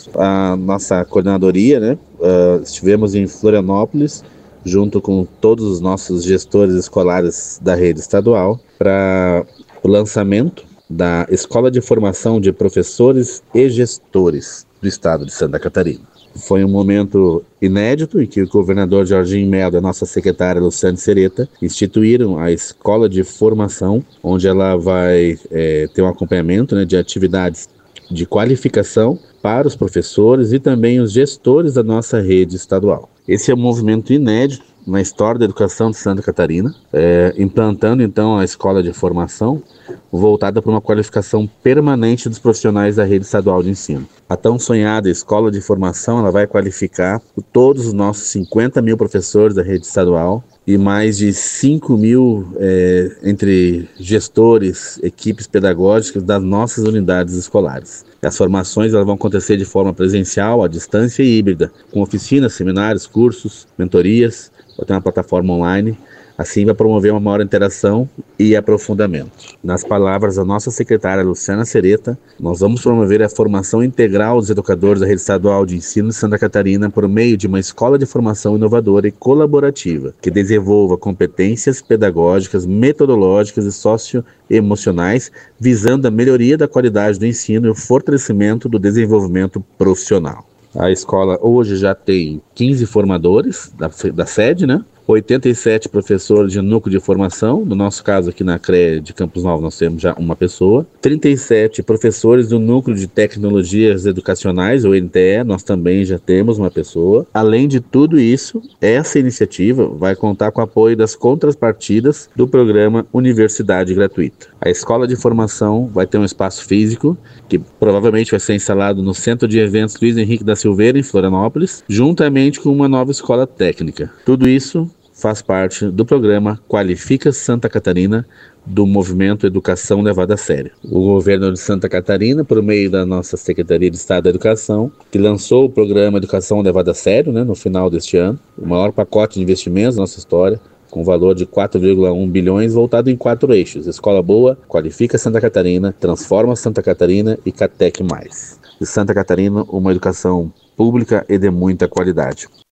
a nossa coordenadoria, né? Estivemos em Florianópolis, junto com todos os nossos gestores escolares da rede estadual, para o lançamento da Escola de Formação de Professores e Gestores do Estado de Santa Catarina. Foi um momento inédito em que o governador Jorginho Melo e a nossa secretária Luciane Sereta instituíram a Escola de Formação, onde ela vai ter um acompanhamento, né, de atividades de qualificação para os professores e também os gestores da nossa rede estadual. Esse é um movimento inédito na história da educação de Santa Catarina, implantando então a escola de formação voltada para uma qualificação permanente dos profissionais da rede estadual de ensino. A tão sonhada escola de formação, ela vai qualificar todos os nossos 50 mil professores da rede estadual e mais de 5 mil entre gestores, equipes pedagógicas das nossas unidades escolares. As formações elas vão acontecer de forma presencial, à distância e híbrida, com oficinas, seminários, cursos, mentorias, vai ter uma plataforma online. Assim, vai promover uma maior interação e aprofundamento. Nas palavras da nossa secretária Luciana Sereta, nós vamos promover a formação integral dos educadores da rede estadual de ensino de Santa Catarina por meio de uma escola de formação inovadora e colaborativa, que desenvolva competências pedagógicas, metodológicas e socioemocionais, visando a melhoria da qualidade do ensino e o fortalecimento do desenvolvimento profissional. A escola hoje já tem 15 formadores da sede, né? 87 professores de núcleo de formação, no nosso caso aqui na CREA de Campos Novos nós temos já uma pessoa, 37 professores do núcleo de tecnologias educacionais, o NTE, nós também já temos uma pessoa. Além de tudo isso, essa iniciativa vai contar com o apoio das contrapartidas do programa Universidade Gratuita. A escola de formação vai ter um espaço físico, que provavelmente vai ser instalado no Centro de Eventos Luiz Henrique da Silveira, em Florianópolis, juntamente com uma nova escola técnica. Tudo isso faz parte do programa Qualifica Santa Catarina, do movimento Educação Levada a Sério. O governo de Santa Catarina, por meio da nossa Secretaria de Estado da Educação, que lançou o programa Educação Levada a Sério, né, no final deste ano, o maior pacote de investimentos da nossa história, com valor de 4,1 bilhões, voltado em 4 eixos: Escola Boa, Qualifica Santa Catarina, Transforma Santa Catarina e Catec+. De Santa Catarina, uma educação pública e de muita qualidade.